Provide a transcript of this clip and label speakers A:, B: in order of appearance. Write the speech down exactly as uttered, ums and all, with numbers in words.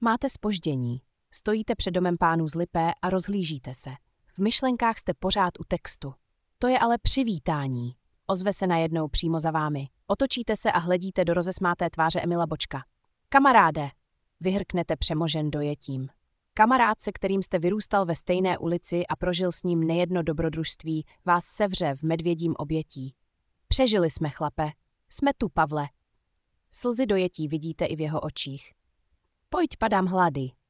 A: Máte zpoždění. Stojíte před domem pánů z Lipé a rozhlížíte se. V myšlenkách jste pořád u textu. To je ale přivítání. Ozve se najednou přímo za vámi. Otočíte se a hledíte do rozesmáté tváře Emila Bočka. Kamaráde, vyhrknete přemožen dojetím. Kamarád, se kterým jste vyrůstal ve stejné ulici a prožil s ním nejedno dobrodružství, vás sevře v medvědím obětí. Přežili jsme, chlape. Jsme tu, Pavle. Slzy dojetí vidíte i v jeho očích. Pojď, padám hlady.